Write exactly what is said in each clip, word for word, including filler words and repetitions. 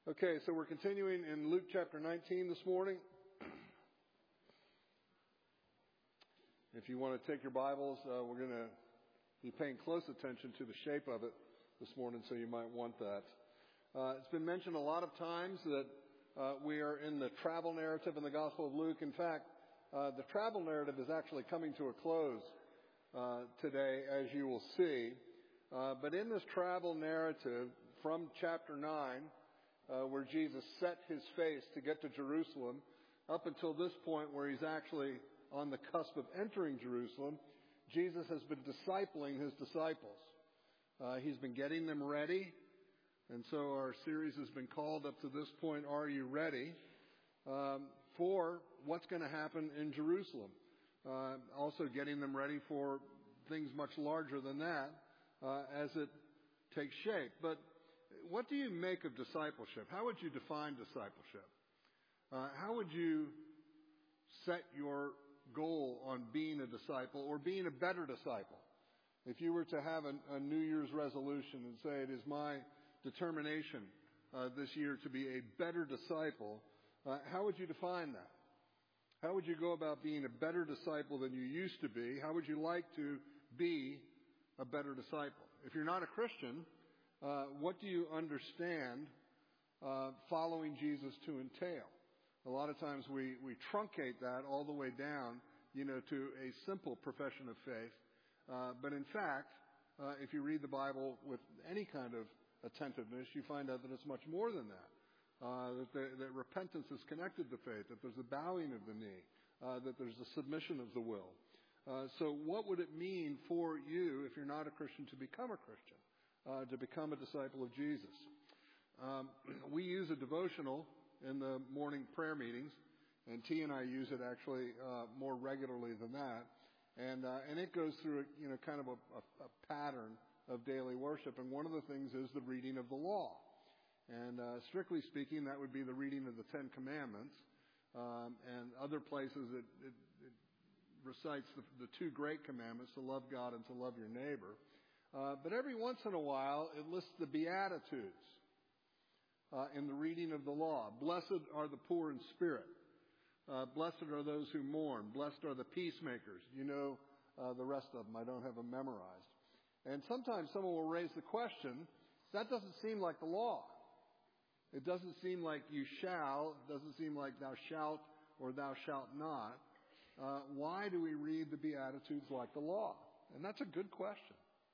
Okay, so we're continuing in Luke chapter nineteen this morning. If you want to take your Bibles, uh, we're going to be paying close attention to the shape of it this morning, so you might want that. Uh, it's been mentioned a lot of times that uh, we are in the travel narrative in the Gospel of Luke. In fact, uh, the travel narrative is actually coming to a close uh, today, as you will see. Uh, but in this travel narrative from chapter nine, Uh, where Jesus set his face to get to Jerusalem, up until this point where he's actually on the cusp of entering Jerusalem, Jesus has been discipling his disciples. Uh, he's been getting them ready, and so our series has been called up to this point, Are You Ready? Um, for what's going to happen in Jerusalem. Uh, also getting them ready for things much larger than that uh, as it takes shape. But what do you make of discipleship? How would you define discipleship? Uh, how would you set your goal on being a disciple or being a better disciple? If you were to have a, a New Year's resolution and say, it is my determination uh, this year to be a better disciple, uh, how would you define that? How would you go about being a better disciple than you used to be? How would you like to be a better disciple? If you're not a Christian, Uh, what do you understand uh, following Jesus to entail? A lot of times we, we truncate that all the way down, you know, to a simple profession of faith. Uh, but in fact, uh, if you read the Bible with any kind of attentiveness, you find out that it's much more than that. Uh, that, the, that repentance is connected to faith, that there's a bowing of the knee, uh, that there's a submission of the will. Uh, so what would it mean for you, if you're not a Christian, to become a Christian? Uh, to become a disciple of Jesus. Um, we use a devotional in the morning prayer meetings, and T and I use it actually uh, more regularly than that. And uh, and it goes through a, you know kind of a, a, a pattern of daily worship. And one of the things is the reading of the law. And uh, strictly speaking, that would be the reading of the Ten Commandments. Um, and other places it, it, it recites the, the two great commandments: to love God and to love your neighbor. Uh, but every once in a while, it lists the Beatitudes uh, in the reading of the law. Blessed are the poor in spirit. Uh, blessed are those who mourn. Blessed are the peacemakers. You know uh, the rest of them. I don't have them memorized. And sometimes someone will raise the question, that doesn't seem like the law. It doesn't seem like you shall. It doesn't seem like thou shalt or thou shalt not. Uh, why do we read the Beatitudes like the law? And that's a good question.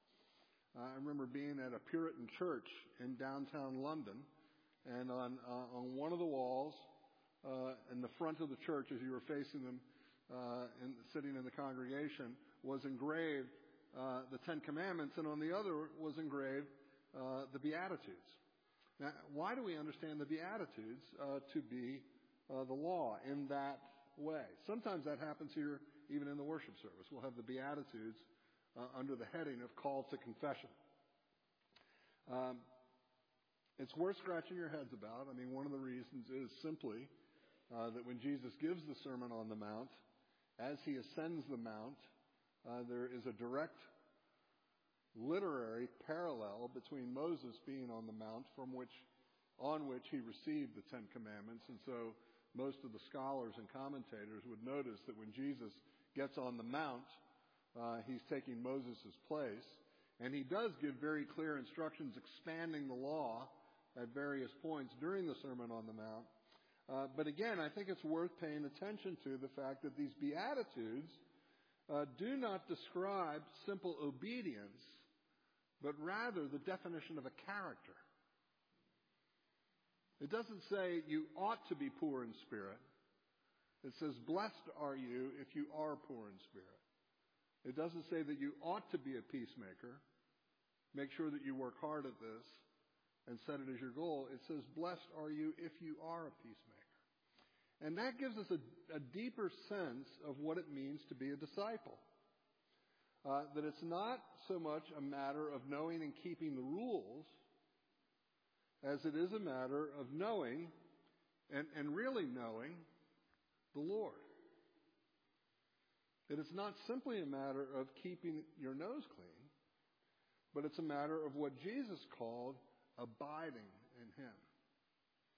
Uh, I remember being at a Puritan church in downtown London, and on uh, on one of the walls uh, in the front of the church, as you were facing them uh, and sitting in the congregation, was engraved uh, the Ten Commandments, and on the other was engraved uh, the Beatitudes. Now, why do we understand the Beatitudes uh, to be uh, the law in that way? Sometimes that happens here, even in the worship service. We'll have the Beatitudes Uh, under the heading of Call to Confession. Um, it's worth scratching your heads about. I mean, one of the reasons is simply uh, that when Jesus gives the Sermon on the Mount, as he ascends the Mount, uh, there is a direct literary parallel between Moses being on the Mount from which, on which he received the Ten Commandments. And so most of the scholars and commentators would notice that when Jesus gets on the Mount, Uh, he's taking Moses' place, and he does give very clear instructions expanding the law at various points during the Sermon on the Mount. Uh, but again, I think it's worth paying attention to the fact that these Beatitudes uh, do not describe simple obedience, but rather the definition of a character. It doesn't say you ought to be poor in spirit. It says, blessed are you if you are poor in spirit. It doesn't say that you ought to be a peacemaker. Make sure that you work hard at this and set it as your goal. It says, blessed are you if you are a peacemaker. And that gives us a, a deeper sense of what it means to be a disciple. Uh, that it's not so much a matter of knowing and keeping the rules as it is a matter of knowing and, and really knowing the Lord. That it's not simply a matter of keeping your nose clean, but it's a matter of what Jesus called abiding in him.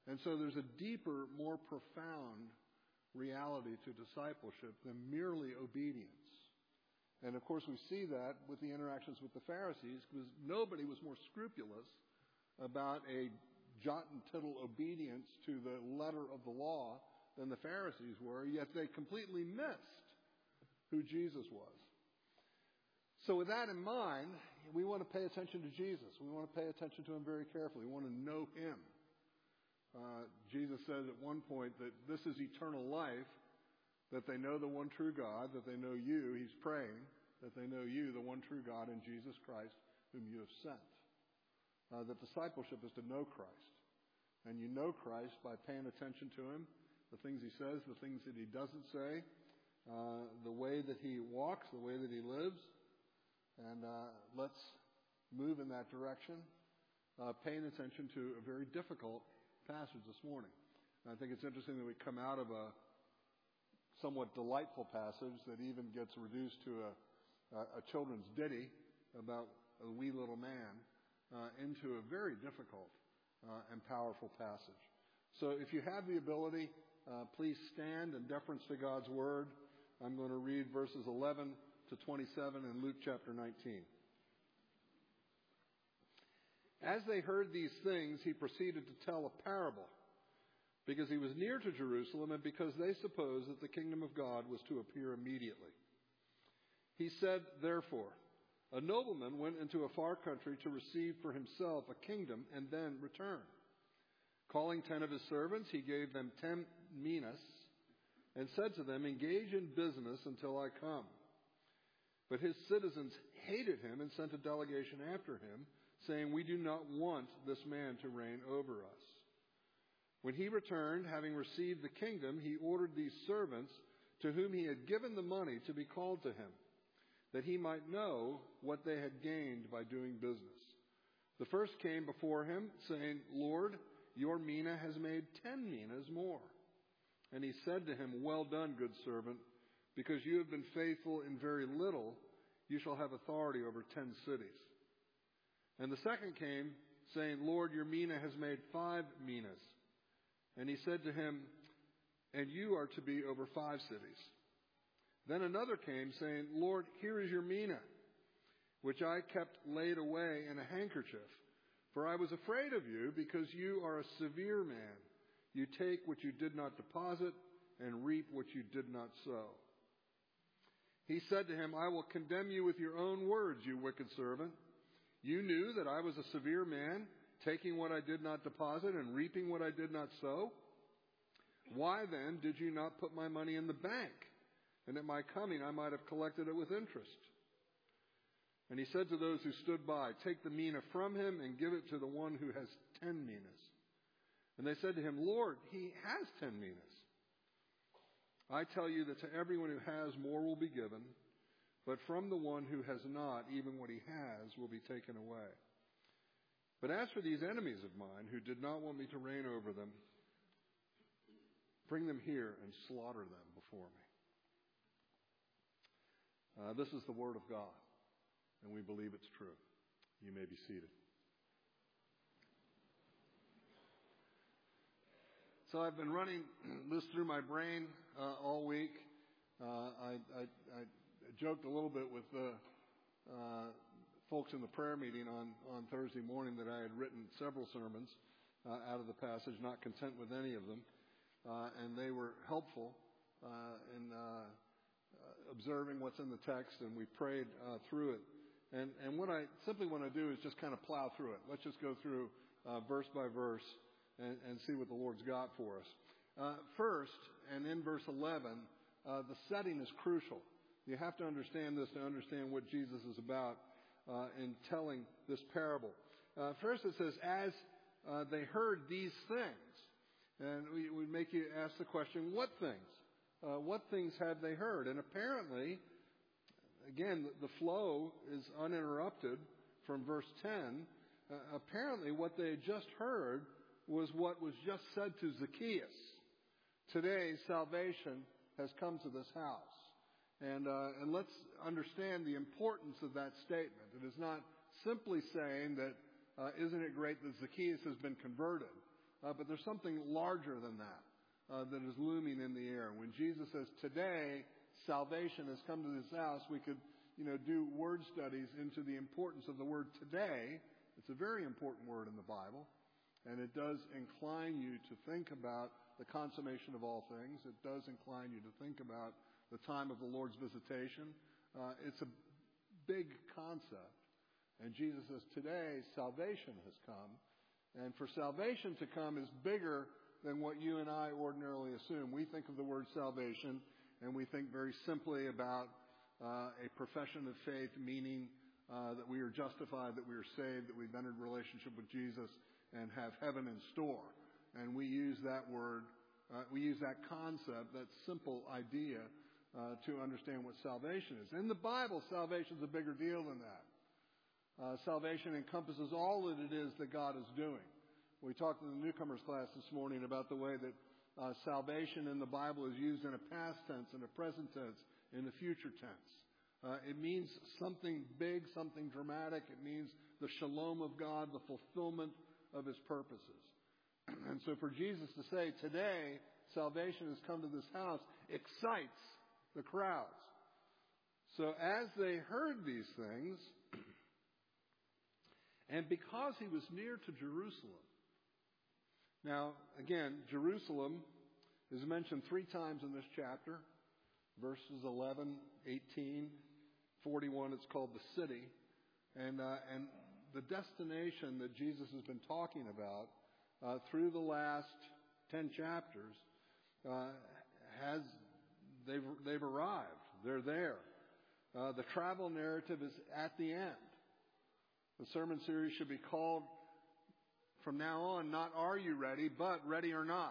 And so there's a deeper, more profound reality to discipleship than merely obedience. And of course we see that with the interactions with the Pharisees, because nobody was more scrupulous about a jot and tittle obedience to the letter of the law than the Pharisees were, yet they completely missed who Jesus was. So with that in mind, we want to pay attention to Jesus. We want to pay attention to him very carefully. We want to know him. Uh, Jesus says at one point that this is eternal life, that they know the one true God, that they know you. He's praying that they know you, the one true God, in Jesus Christ, whom you have sent. Uh, that discipleship is to know Christ. And you know Christ by paying attention to him, the things he says, the things that he doesn't say, uh, the way that he walks, the way that he lives. And uh, let's move in that direction, uh, paying attention to a very difficult passage this morning. And I think it's interesting that we come out of a somewhat delightful passage that even gets reduced to a, a, a children's ditty about a wee little man uh, into a very difficult uh, and powerful passage. So if you have the ability, uh, please stand in deference to God's word. I'm going to read verses eleven to twenty-seven in Luke chapter nineteen. As they heard these things, he proceeded to tell a parable, because he was near to Jerusalem and because they supposed that the kingdom of God was to appear immediately. He said, therefore, a nobleman went into a far country to receive for himself a kingdom and then return. Calling ten of his servants, he gave them ten minas and said to them, engage in business until I come. But his citizens hated him and sent a delegation after him, saying, we do not want this man to reign over us. When he returned, having received the kingdom, he ordered these servants to whom he had given the money to be called to him, that he might know what they had gained by doing business. The first came before him, saying, Lord, your mina has made ten minas more. And he said to him, well done, good servant, because you have been faithful in very little, you shall have authority over ten cities. And the second came, saying, Lord, your mina has made five minas. And he said to him, and you are to be over five cities. Then another came, saying, Lord, here is your mina, which I kept laid away in a handkerchief. For I was afraid of you, because you are a severe man. You take what you did not deposit, and reap what you did not sow. He said to him, I will condemn you with your own words, you wicked servant. You knew that I was a severe man, taking what I did not deposit and reaping what I did not sow. Why then did you not put my money in the bank? And at my coming I might have collected it with interest. And he said to those who stood by, take the mina from him and give it to the one who has ten minas. And they said to him, Lord, he has ten minas. I tell you that to everyone who has, more will be given, but from the one who has not, even what he has will be taken away. But as for these enemies of mine who did not want me to reign over them, bring them here and slaughter them before me. Uh, this is the word of God, and we believe it's true. You may be seated. So I've been running this through my brain uh, all week. Uh, I, I, I joked a little bit with the uh, folks in the prayer meeting on, on Thursday morning that I had written several sermons uh, out of the passage, not content with any of them. Uh, and they were helpful uh, in uh, observing what's in the text, and we prayed uh, through it. And, and what I simply want to do is just kind of plow through it. Let's just go through uh, verse by verse and, and see what the Lord's got for us. Uh, first, and in verse eleven, uh, the setting is crucial. You have to understand this to understand what Jesus is about uh, in telling this parable. Uh, first it says, as uh, they heard these things. And we, we make you ask the question, what things? Uh, what things have they heard? And apparently, again, the, the flow is uninterrupted from verse ten. Uh, apparently, what they had just heard was what was just said to Zacchaeus. Today, salvation has come to this house. And, uh, and let's understand the importance of that statement. It is not simply saying that, uh, isn't it great that Zacchaeus has been converted? uh, but there's something larger than that uh, that is looming in the air. When Jesus says, today, salvation has come to this house, we could, you know, do word studies into the importance of the word today. It's a very important word in the Bible, and it does incline you to think about the consummation of all things. It does incline you to think about the time of the Lord's visitation. Uh, it's a big concept. And Jesus says, today, salvation has come. And for salvation to come is bigger than what you and I ordinarily assume. We think of the word salvation, and we think very simply about uh, a profession of faith, meaning uh, that we are justified, that we are saved, that we've entered relationship with Jesus and have heaven in store. And we use that word, uh, we use that concept, that simple idea, uh, to understand what salvation is. In the Bible, salvation is a bigger deal than that. Uh, salvation encompasses all that it is that God is doing. We talked in the newcomers class this morning about the way that uh, salvation in the Bible is used in a past tense, in a present tense, in a future tense. Uh, it means something big, something dramatic. It means the shalom of God, the fulfillment of His purposes. And so for Jesus to say, today, salvation has come to this house, excites the crowds. So as they heard these things, and because He was near to Jerusalem. Now, again, Jerusalem is mentioned three times in this chapter. Verses eleven, eighteen, forty-one, it's called the city. And, uh, and the destination that Jesus has been talking about uh, through the last ten chapters uh, has, they've, they've arrived. They're there. Uh, the travel narrative is at the end. The sermon series should be called, from now on, not Are You Ready, but Ready or Not.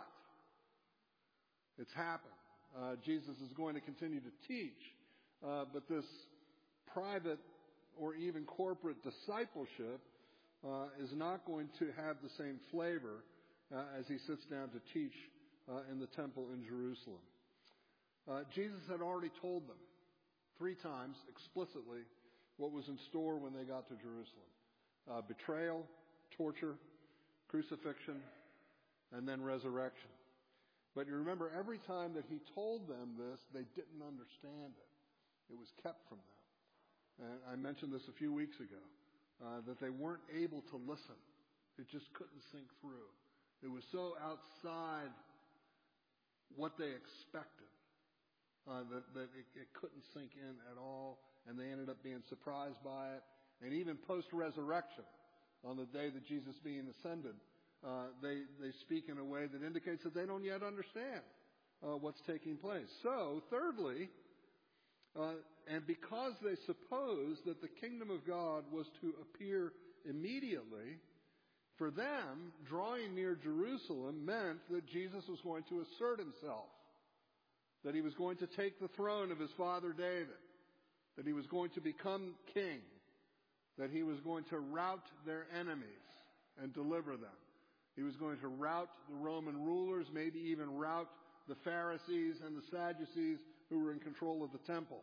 It's happened. Uh, Jesus is going to continue to teach, uh, but this private or even corporate discipleship uh, is not going to have the same flavor uh, as He sits down to teach uh, in the temple in Jerusalem. Uh, Jesus had already told them three times explicitly what was in store when they got to Jerusalem. Uh, betrayal, torture, crucifixion, and then resurrection. But you remember, every time that He told them this, they didn't understand it. It was kept from them. And I mentioned this a few weeks ago, uh, that they weren't able to listen. It just couldn't sink through. It was so outside what they expected uh, that, that it, it couldn't sink in at all, and they ended up being surprised by it. And even post-resurrection, on the day that Jesus being ascended, uh, they, they speak in a way that indicates that they don't yet understand uh, what's taking place. So, thirdly, uh, and because they supposed that the kingdom of God was to appear immediately, for them, drawing near Jerusalem meant that Jesus was going to assert Himself, that He was going to take the throne of His father David, that He was going to become king, that He was going to rout their enemies and deliver them. He was going to rout the Roman rulers, maybe even rout the Pharisees and the Sadducees who were in control of the temple.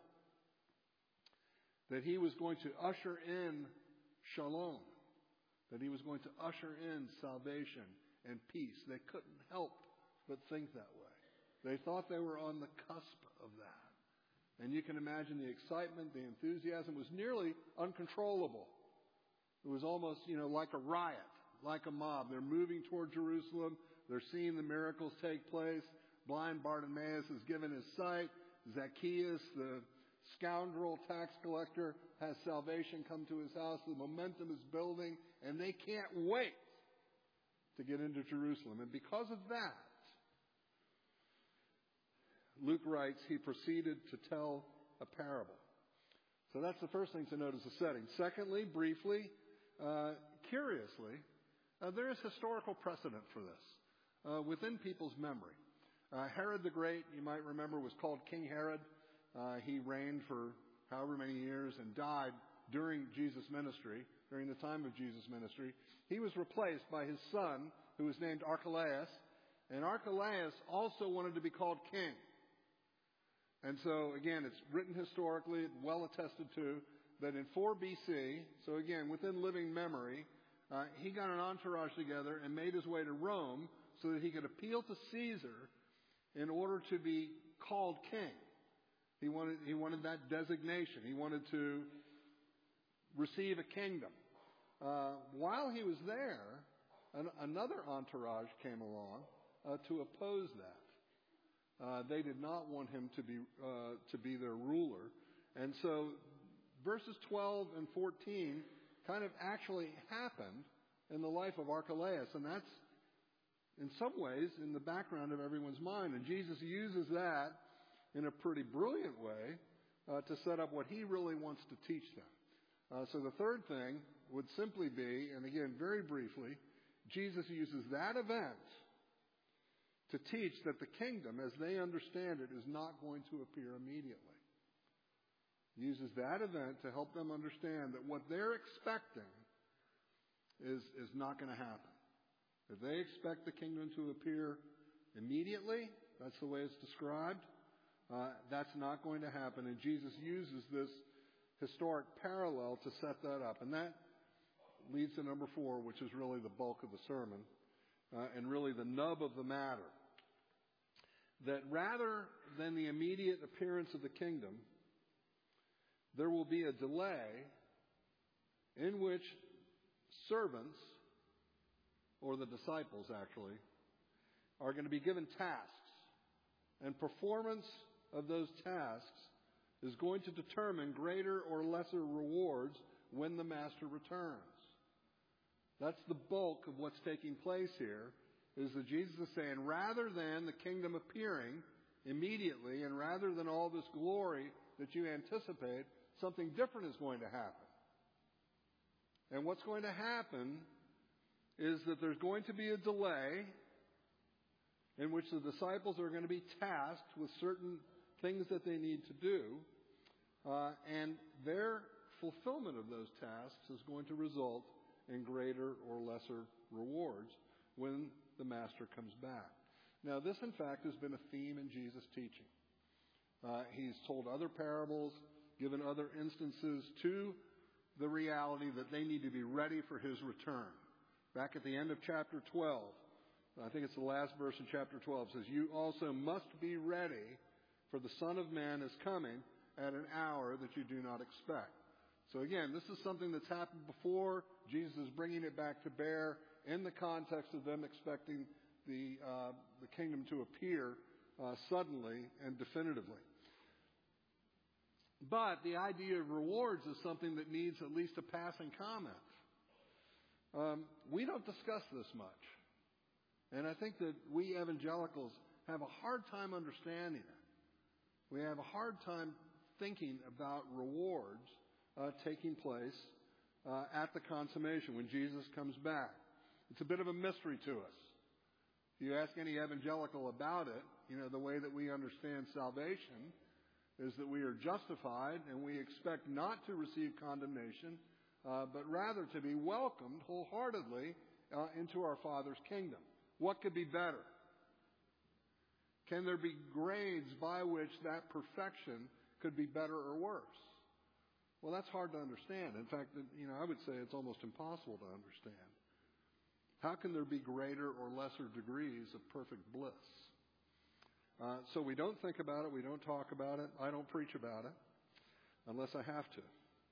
That He was going to usher in shalom, that He was going to usher in salvation and peace. They couldn't help but think that way. They thought they were on the cusp of that. And you can imagine the excitement, the enthusiasm was nearly uncontrollable. It was almost, you know, like a riot, like a mob. They're moving toward Jerusalem. They're seeing the miracles take place. Blind Bartimaeus is given his sight. Zacchaeus, the scoundrel tax collector, has salvation come to his house. The momentum is building, and they can't wait to get into Jerusalem. And because of that, Luke writes, he proceeded to tell a parable. So that's the first thing to note as a setting. Secondly, briefly, uh, curiously, uh, there is historical precedent for this uh, within people's memory. Uh, Herod the Great, you might remember, was called King Herod. Uh, he reigned for however many years and died during Jesus' ministry, during the time of Jesus' ministry. He was replaced by his son, who was named Archelaus. And Archelaus also wanted to be called king. And so, again, it's written historically, well attested to, that in four B C, so again, within living memory, uh, he got an entourage together and made his way to Rome so that he could appeal to Caesar in order to be called king. He wanted, he wanted that designation. He wanted to receive a kingdom. Uh, while he was there, an, another entourage came along uh, to oppose that. Uh, they did not want him to be uh, to be their ruler, and so verses twelve and fourteen kind of actually happened in the life of Archelaus, and that's in some ways in the background of everyone's mind. And Jesus uses that in a pretty brilliant way uh, to set up what he really wants to teach them. Uh, so the third thing would simply be, and again, very briefly, Jesus uses that event to teach that the kingdom, as they understand it, is not going to appear immediately. He uses that event to help them understand that what they're expecting is, is not going to happen. If they expect the kingdom to appear immediately, that's the way it's described, uh, that's not going to happen. And Jesus uses this historic parallel to set that up. And that leads to number four, which is really the bulk of the sermon, uh, and really the nub of the matter. That rather than the immediate appearance of the kingdom, there will be a delay in which servants, or the disciples actually, are going to be given tasks. And performance of those tasks is going to determine greater or lesser rewards when the master returns. That's the bulk of what's taking place here, is that Jesus is saying, rather than the kingdom appearing immediately, and rather than all this glory that you anticipate, something different is going to happen. And what's going to happen is that there's going to be a delay in which the disciples are going to be tasked with certain things that they need to do, uh, and their fulfillment of those tasks is going to result in greater or lesser rewards when the master comes back. Now, this, in fact, has been a theme in Jesus' teaching. Uh, he's told other parables, given other instances to the reality that they need to be ready for his return. Back at the end of chapter twelve, I think it's the last verse in chapter twelve, says, "You also must be ready, for the Son of Man is coming at an hour that you do not expect." So again, this is something that's happened before. Jesus is bringing it back to bear in the context of them expecting the uh, the kingdom to appear uh, suddenly and definitively. But the idea of rewards is something that needs at least a passing comment. Um, we don't discuss this much. And I think that we evangelicals have a hard time understanding it. We have a hard time thinking about rewards uh, taking place uh, at the consummation when Jesus comes back. It's a bit of a mystery to us. If you ask any evangelical about it, you know, the way that we understand salvation is that we are justified and we expect not to receive condemnation, uh, but rather to be welcomed wholeheartedly uh, into our Father's kingdom. What could be better? Can there be grades by which that perfection could be better or worse? Well, that's hard to understand. In fact, you know, I would say it's almost impossible to understand. How can there be greater or lesser degrees of perfect bliss? Uh, so we don't think about it. We don't talk about it. I don't preach about it unless I have to.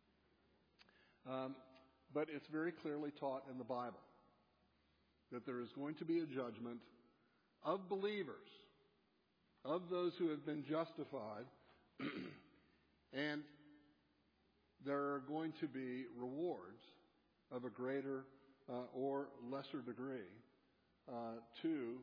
Um, but it's very clearly taught in the Bible that there is going to be a judgment of believers, of those who have been justified, and there are going to be rewards of a greater uh, or lesser degree uh, to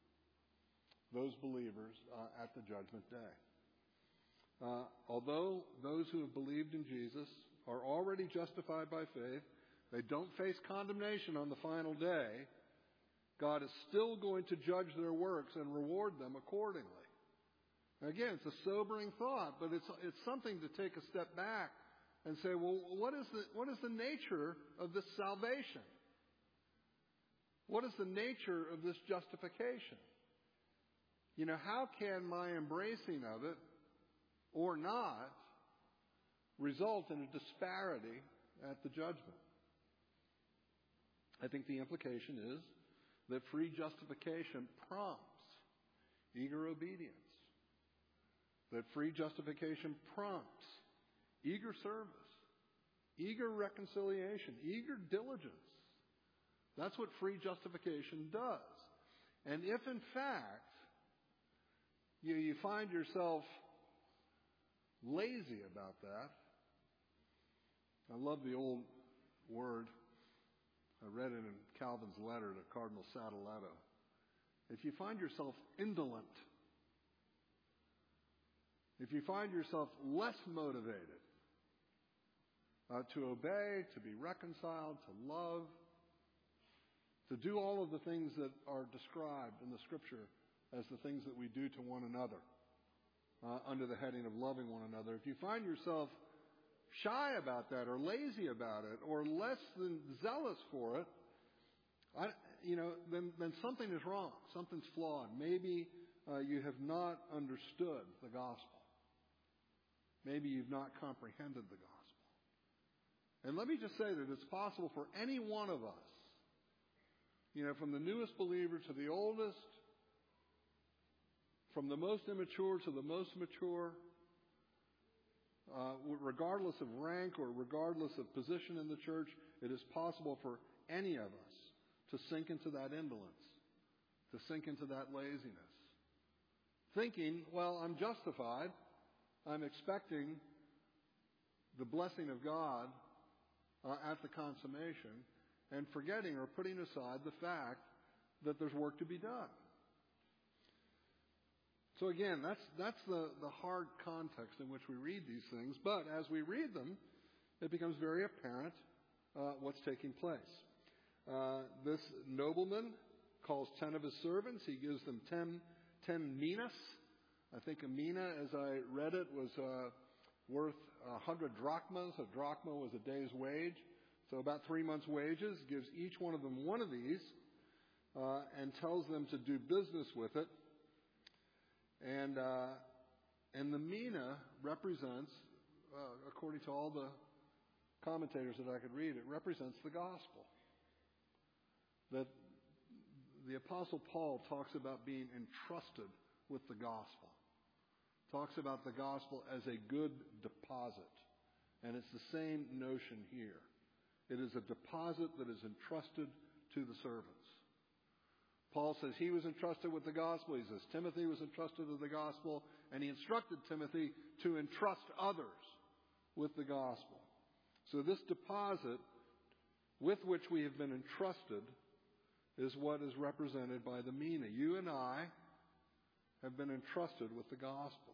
those believers uh, at the judgment day. Uh, although those who have believed in Jesus are already justified by faith, they don't face condemnation on the final day, God is still going to judge their works and reward them accordingly. Again, it's a sobering thought, but it's it's something to take a step back and say, well, what is the what is the nature of this salvation? What is the nature of this justification? You know, how can my embracing of it or not result in a disparity at the judgment? I think the implication is that free justification prompts eager obedience. That free justification prompts eager service, eager reconciliation, eager diligence. That's what free justification does. And if in fact you, you find yourself lazy about that, I love the old word. I read it in Calvin's letter to Cardinal Sadoleto. If you find yourself indolent, if you find yourself less motivated uh, to obey, to be reconciled, to love, to do all of the things that are described in the Scripture as the things that we do to one another uh, under the heading of loving one another, if you find yourself shy about that or lazy about it or less than zealous for it, I, you know, then, then something is wrong. Something's flawed. Maybe uh, you have not understood the gospel. Maybe you've not comprehended the gospel. And let me just say that it's possible for any one of us, you know, from the newest believer to the oldest, from the most immature to the most mature, uh, regardless of rank or regardless of position in the church, it is possible for any of us to sink into that indolence, to sink into that laziness. Thinking, well, I'm justified. I'm expecting the blessing of God uh, at the consummation, and forgetting or putting aside the fact that there's work to be done. So again, that's that's the, the hard context in which we read these things. But as we read them, it becomes very apparent uh, what's taking place. Uh, this nobleman calls ten of his servants. He gives them ten, ten minas. I think a mina, as I read it, was uh, worth a hundred drachmas. A drachma was a day's wage. So about three months' wages. Gives each one of them one of these uh, and tells them to do business with it. And uh, and the mina represents, uh, according to all the commentators that I could read, it represents the gospel. That the Apostle Paul talks about being entrusted with the gospel. Talks about the gospel as a good deposit. And it's the same notion here. It is a deposit that is entrusted to the servants. Paul says he was entrusted with the gospel. He says Timothy was entrusted with the gospel. And he instructed Timothy to entrust others with the gospel. So this deposit with which we have been entrusted is what is represented by the mina. You and I have been entrusted with the gospel.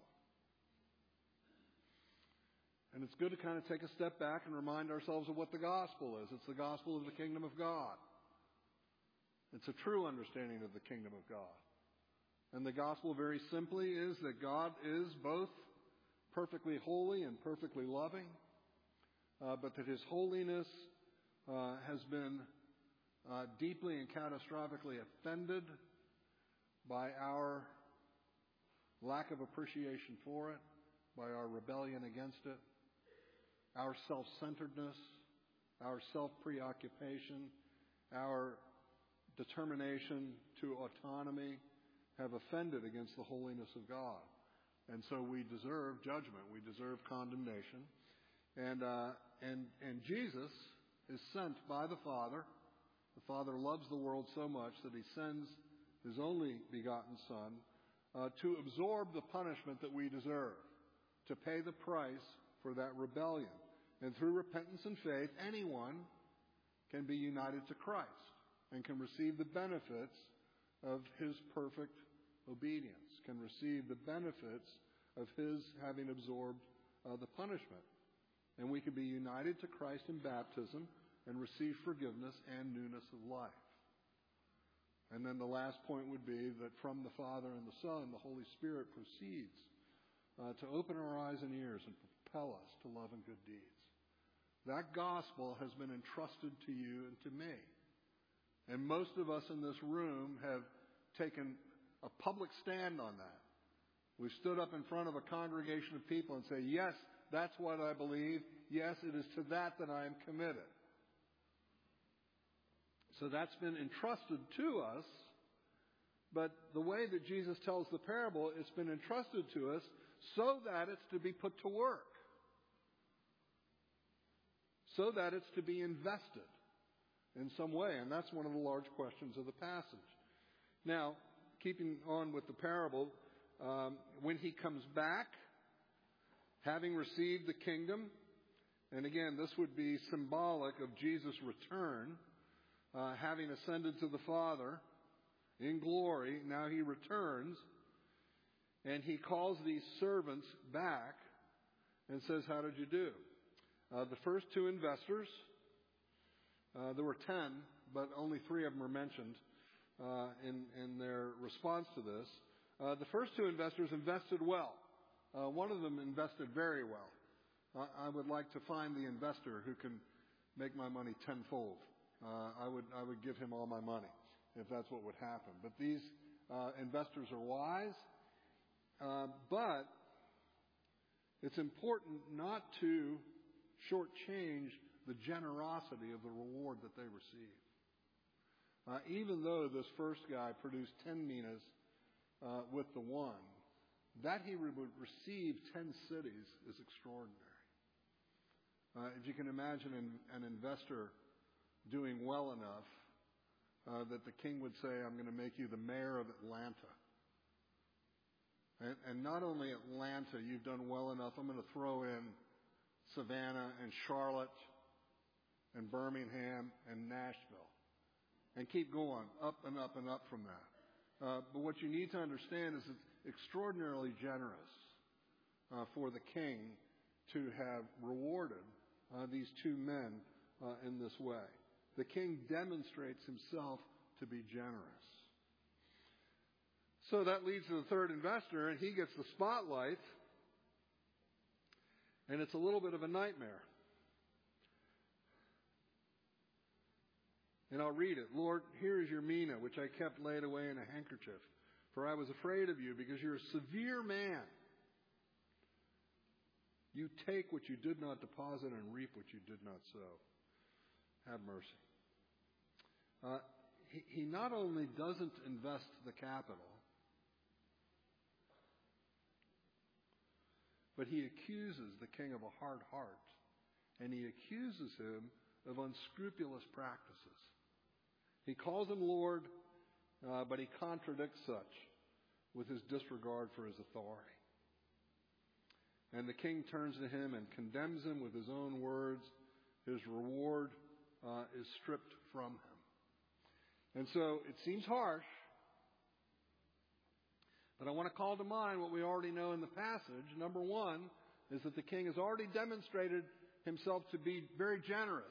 And it's good to kind of take a step back and remind ourselves of what the gospel is. It's the gospel of the kingdom of God. It's a true understanding of the kingdom of God. And the gospel very simply is that God is both perfectly holy and perfectly loving, uh, but that his holiness uh, has been uh, deeply and catastrophically offended by our lack of appreciation for it, by our rebellion against it, our self-centeredness, our self-preoccupation, our determination to autonomy have offended against the holiness of God. And so we deserve judgment. We deserve condemnation. And, uh, and, and Jesus is sent by the Father. The Father loves the world so much that he sends his only begotten Son uh, to absorb the punishment that we deserve, to pay the price for that rebellion. And through repentance and faith, anyone can be united to Christ and can receive the benefits of his perfect obedience, can receive the benefits of his having absorbed uh, the punishment. And we can be united to Christ in baptism and receive forgiveness and newness of life. And then the last point would be that from the Father and the Son, the Holy Spirit proceeds uh, to open our eyes and ears and propel us to love and good deeds. That gospel has been entrusted to you and to me. And most of us in this room have taken a public stand on that. We've stood up in front of a congregation of people and say, yes, that's what I believe. Yes, it is to that that I am committed. So that's been entrusted to us. But the way that Jesus tells the parable, it's been entrusted to us so that it's to be put to work. So that it's to be invested in some way. And that's one of the large questions of the passage. Now, keeping on with the parable, um, when he comes back, having received the kingdom, and again, this would be symbolic of Jesus' return, uh, having ascended to the Father in glory, now he returns, and he calls these servants back and says, how did you do? Uh, the first two investors, uh, there were ten, but only three of them are mentioned uh, in, in their response to this. Uh, the first two investors invested well. Uh, one of them invested very well. Uh, I would like to find the investor who can make my money tenfold. Uh, I would I would give him all my money if that's what would happen. But these uh, investors are wise. Uh, but it's important not to shortchange the generosity of the reward that they receive. Uh, even though this first guy produced ten minas uh, with the one, that he would receive ten cities is extraordinary. Uh, if you can imagine an, an investor doing well enough uh, that the king would say, I'm going to make you the mayor of Atlanta. And, and not only Atlanta, you've done well enough, I'm going to throw in Savannah and Charlotte and Birmingham and Nashville. And keep going up and up and up from that. Uh, but what you need to understand is it's extraordinarily generous uh, for the king to have rewarded uh, these two men uh, in this way. The king demonstrates himself to be generous. So that leads to the third investor, and he gets the spotlight, and it's a little bit of a nightmare. And I'll read it. Lord, here is your mina, which I kept laid away in a handkerchief. For I was afraid of you, because you're a severe man. You take what you did not deposit and reap what you did not sow. Have mercy. Uh, he, he not only doesn't invest the capital, but he accuses the king of a hard heart. And he accuses him of unscrupulous practices. He calls him Lord, uh, but he contradicts such with his disregard for his authority. And the king turns to him and condemns him with his own words. His reward uh, is stripped from him. And so it seems harsh, but I want to call to mind what we already know in the passage. Number one is that the king has already demonstrated himself to be very generous.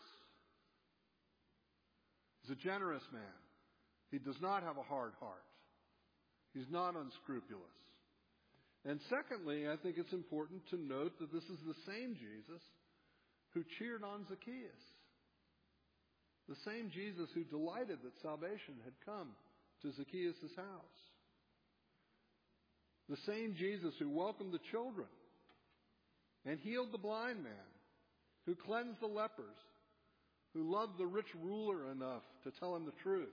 He's a generous man. He does not have a hard heart. He's not unscrupulous. And secondly, I think it's important to note that this is the same Jesus who cheered on Zacchaeus. The same Jesus who delighted that salvation had come to Zacchaeus' house. The same Jesus who welcomed the children and healed the blind man, who cleansed the lepers, who loved the rich ruler enough to tell him the truth.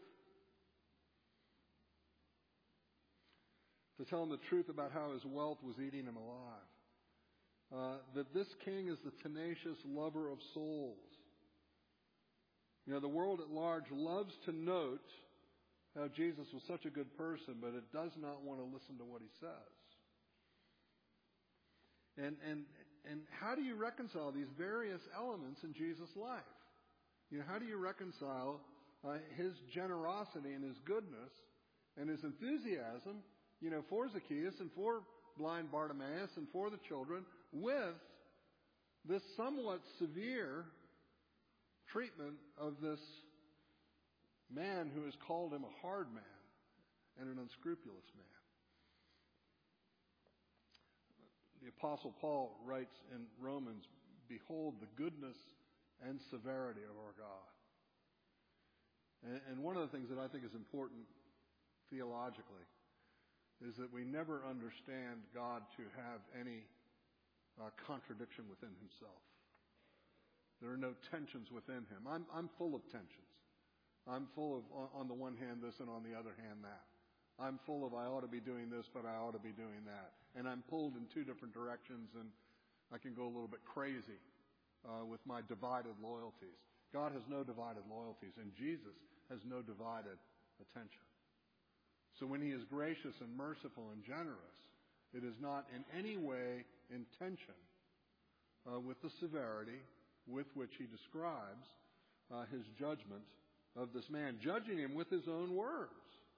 To tell him the truth about how his wealth was eating him alive. Uh, that this king is the tenacious lover of souls. You know, the world at large loves to note how Jesus was such a good person, but it does not want to listen to what he says. And, and, and how do you reconcile these various elements in Jesus' life? You know, how do you reconcile uh, his generosity and his goodness and his enthusiasm, you know, for Zacchaeus and for blind Bartimaeus and for the children with this somewhat severe treatment of this man who has called him a hard man and an unscrupulous man? The Apostle Paul writes in Romans, behold the goodness and severity of our God. And, and one of the things that I think is important theologically is that we never understand God to have any uh, contradiction within himself. There are no tensions within him. I'm, I'm full of tensions. I'm full of, on the one hand, this, and on the other hand, that. I'm full of, I ought to be doing this, but I ought to be doing that. And I'm pulled in two different directions, and I can go a little bit crazy uh, with my divided loyalties. God has no divided loyalties, and Jesus has no divided attention. So when he is gracious and merciful and generous, it is not in any way in tension uh, with the severity with which he describes uh, his judgment of this man, judging him with his own words.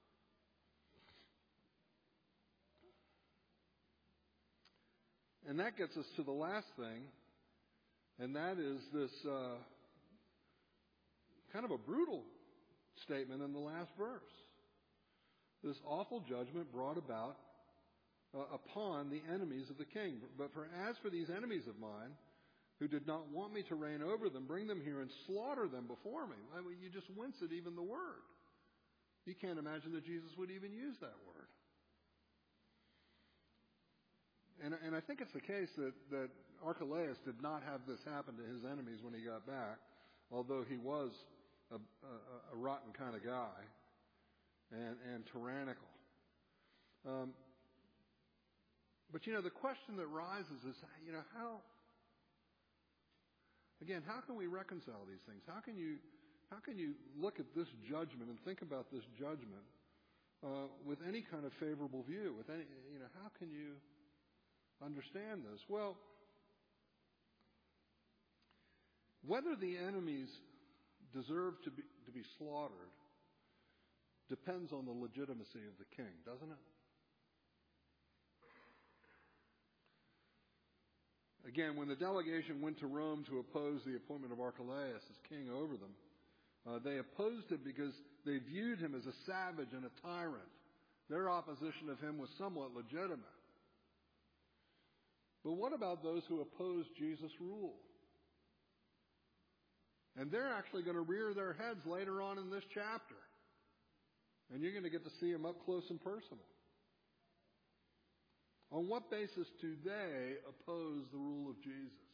And that gets us to the last thing, and that is this uh, kind of a brutal statement in the last verse. This awful judgment brought about uh, upon the enemies of the king. But for as for these enemies of mine, who did not want me to reign over them, bring them here and slaughter them before me. I mean, you just wince at even the word. You can't imagine that Jesus would even use that word. And, and I think it's the case that, that Archelaus did not have this happen to his enemies when he got back, although he was a, a, a rotten kind of guy and, and tyrannical. Um, but, you know, the question that rises is, you know, how, again, how can we reconcile these things? How can you, how can you look at this judgment and think about this judgment uh, with any kind of favorable view? With any, you know, how can you understand this? Well, whether the enemies deserve to be to be slaughtered depends on the legitimacy of the king, doesn't it? Again, when the delegation went to Rome to oppose the appointment of Archelaus as king over them, uh, they opposed it because they viewed him as a savage and a tyrant. Their opposition of him was somewhat legitimate. But what about those who oppose Jesus' rule? And they're actually going to rear their heads later on in this chapter. And you're going to get to see them up close and personal. On what basis do they oppose the rule of Jesus?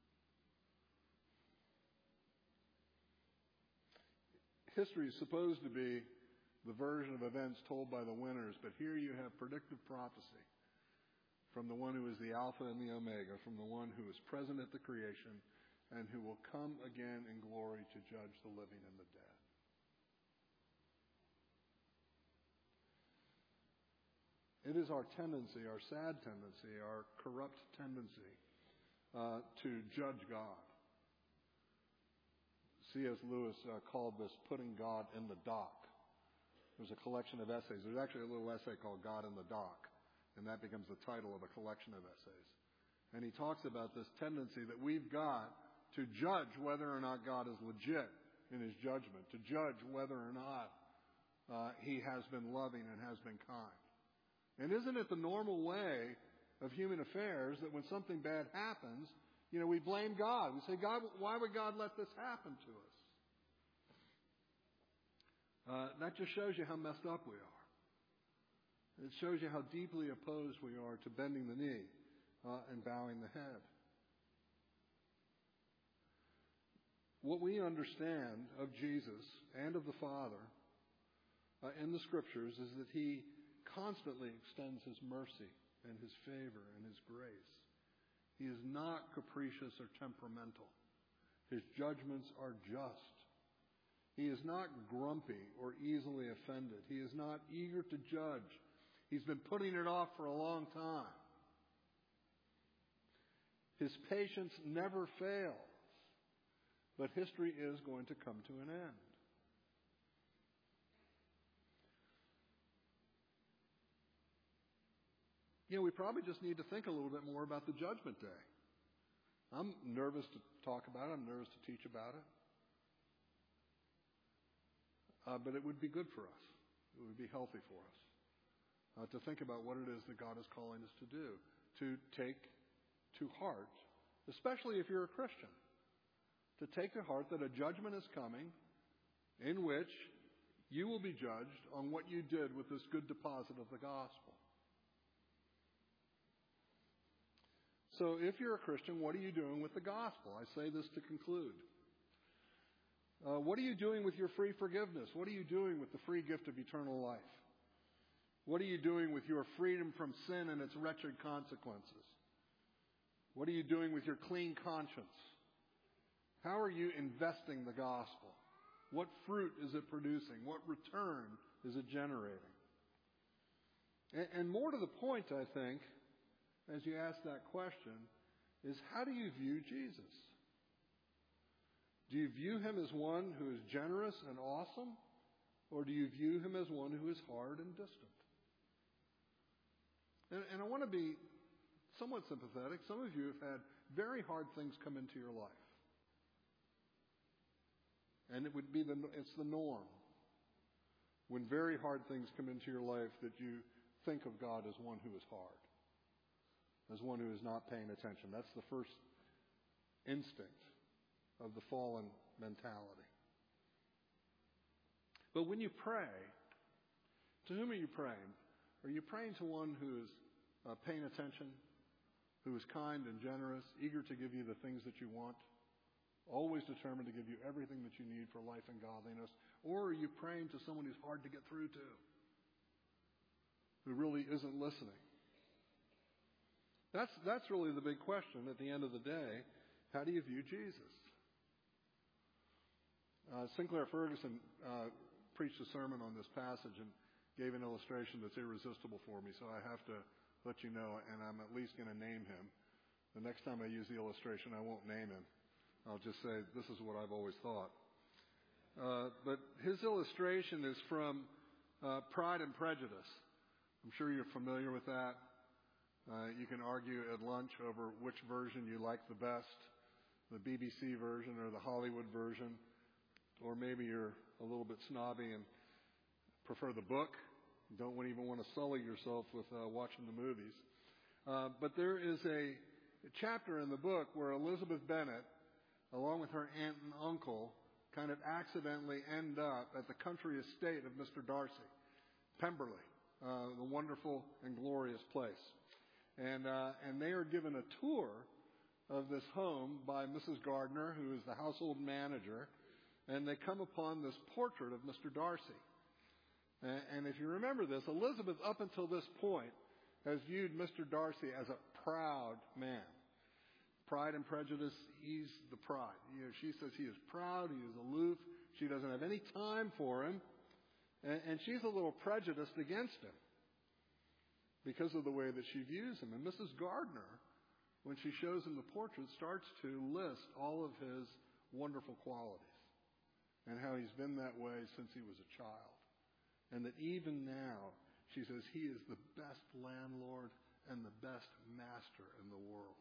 History is supposed to be the version of events told by the winners, but here you have predictive prophecy from the one who is the Alpha and the Omega, from the one who is present at the creation and who will come again in glory to judge the living and the dead. It is our tendency, our sad tendency, our corrupt tendency uh, to judge God. C S Lewis uh, called this putting God in the dock. There's a collection of essays. There's actually a little essay called God in the Dock. And that becomes the title of a collection of essays. And he talks about this tendency that we've got to judge whether or not God is legit in his judgment, to judge whether or not uh, he has been loving and has been kind. And isn't it the normal way of human affairs that when something bad happens, you know, we blame God. We say, God, why would God let this happen to us? Uh, that just shows you how messed up we are. It shows you how deeply opposed we are to bending the knee uh, and bowing the head. What we understand of Jesus and of the Father uh, in the Scriptures is that he constantly extends his mercy and his favor and his grace. He is not capricious or temperamental. His judgments are just. He is not grumpy or easily offended. He is not eager to judge. He's been putting it off for a long time. His patience never fails, but history is going to come to an end. You know, we probably just need to think a little bit more about the judgment day. I'm nervous to talk about it. I'm nervous to teach about it. Uh, but it would be good for us. It would be healthy for us. Uh, to think about what it is that God is calling us to do, to take to heart, especially if you're a Christian, to take to heart that a judgment is coming in which you will be judged on what you did with this good deposit of the gospel. So if you're a Christian, what are you doing with the gospel? I say this to conclude. Uh, what are you doing with your free forgiveness? What are you doing with the free gift of eternal life? What are you doing with your freedom from sin and its wretched consequences? What are you doing with your clean conscience? How are you investing the gospel? What fruit is it producing? What return is it generating? And, and more to the point, I think, as you ask that question, is how do you view Jesus? Do you view him as one who is generous and awesome? Or do you view him as one who is hard and distant? And, and I want to be somewhat sympathetic. Some of you have had very hard things come into your life. And it would be the, it's the norm. When very hard things come into your life that you think of God as one who is hard. As one who is not paying attention. That's the first instinct of the fallen mentality. But when you pray, to whom are you praying? Are you praying to one who is uh, paying attention, who is kind and generous, eager to give you the things that you want, always determined to give you everything that you need for life and godliness? Or are you praying to someone who's hard to get through to, who really isn't listening? That's, that's really the big question at the end of the day. How do you view Jesus? Uh, Sinclair Ferguson uh, preached a sermon on this passage and gave an illustration that's irresistible for me, so I have to let you know, and I'm at least going to name him. The next time I use the illustration, I won't name him. I'll just say, this is what I've always thought. Uh, but his illustration is from uh, Pride and Prejudice. I'm sure you're familiar with that. Uh, you can argue at lunch over which version you like the best, the B B C version or the Hollywood version, or maybe you're a little bit snobby and prefer the book. You don't even want to sully yourself with uh, watching the movies. Uh, but there is a, a chapter in the book where Elizabeth Bennet, along with her aunt and uncle, kind of accidentally end up at the country estate of Mister Darcy, Pemberley, uh, the wonderful and glorious place. And, uh, and they are given a tour of this home by Missus Gardner, who is the household manager, and they come upon this portrait of Mister Darcy. And, and if you remember this, Elizabeth, up until this point, has viewed Mister Darcy as a proud man. Pride and Prejudice, he's the pride. You know, she says he is proud, he is aloof, she doesn't have any time for him, and, and she's a little prejudiced against him because of the way that she views him. And Missus Gardner, when she shows him the portrait, starts to list all of his wonderful qualities and how he's been that way since he was a child. And that even now, she says, he is the best landlord and the best master in the world.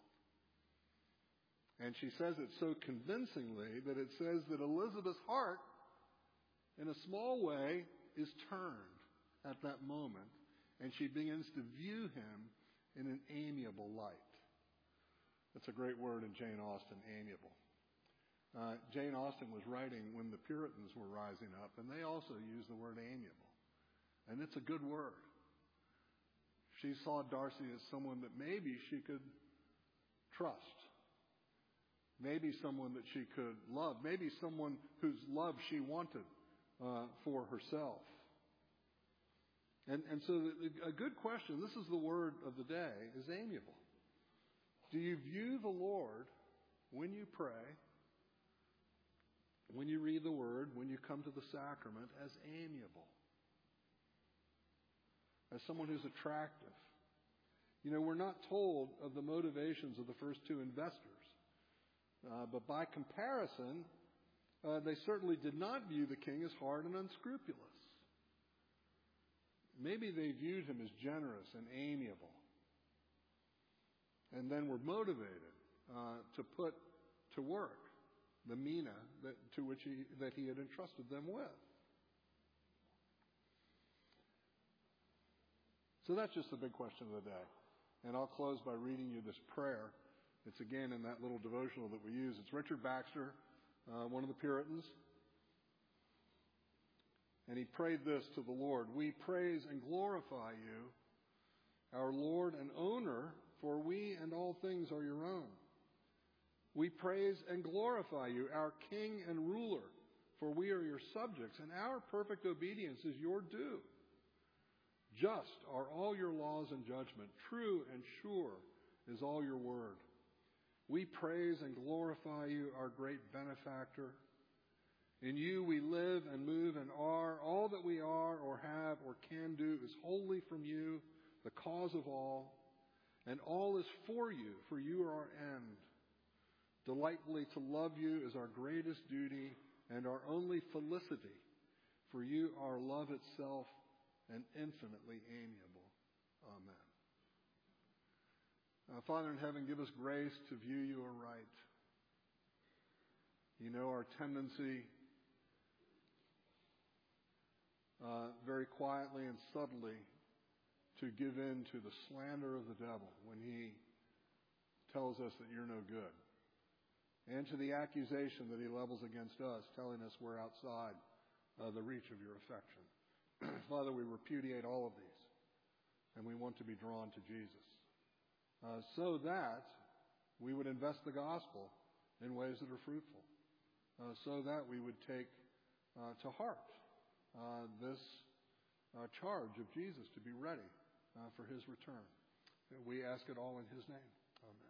And she says it so convincingly that it says that Elizabeth's heart, in a small way, is turned at that moment. And she begins to view him in an amiable light. That's a great word in Jane Austen, amiable. Uh, Jane Austen was writing when the Puritans were rising up, and they also used the word amiable. And it's a good word. She saw Darcy as someone that maybe she could trust. Maybe someone that she could love. Maybe someone whose love she wanted uh, for herself. And, and so the, a good question, this is the word of the day, is amiable. Do you view the Lord when you pray, when you read the word, when you come to the sacrament, as amiable? As someone who's attractive? You know, we're not told of the motivations of the first two investors. Uh, but by comparison, uh, they certainly did not view the king as hard and unscrupulous. Maybe they viewed him as generous and amiable. And then were motivated uh, to put to work the mina that, to which he, that he had entrusted them with. So that's just the big question of the day. And I'll close by reading you this prayer. It's again in that little devotional that we use. It's Richard Baxter, uh, one of the Puritans. And he prayed this to the Lord. We praise and glorify you, our Lord and owner, for we and all things are your own. We praise and glorify you, our King and ruler, for we are your subjects, and our perfect obedience is your due. Just are all your laws and judgment. True and sure is all your word. We praise and glorify you, our great benefactor. In you we live and move and are. All that we are or have or can do is wholly from you, the cause of all. And all is for you, for you are our end. Delightfully to love you is our greatest duty and our only felicity, for you are love itself and infinitely amiable. Amen. Uh, Father in heaven, give us grace to view you aright. You know our tendency uh, very quietly and subtly to give in to the slander of the devil when he tells us that you're no good, and to the accusation that he levels against us, telling us we're outside uh, the reach of your affection. Father, we repudiate all of these, and we want to be drawn to Jesus, uh, so that we would invest the gospel in ways that are fruitful, uh, so that we would take uh, to heart uh, this uh, charge of Jesus to be ready uh, for his return. We ask it all in his name. Amen.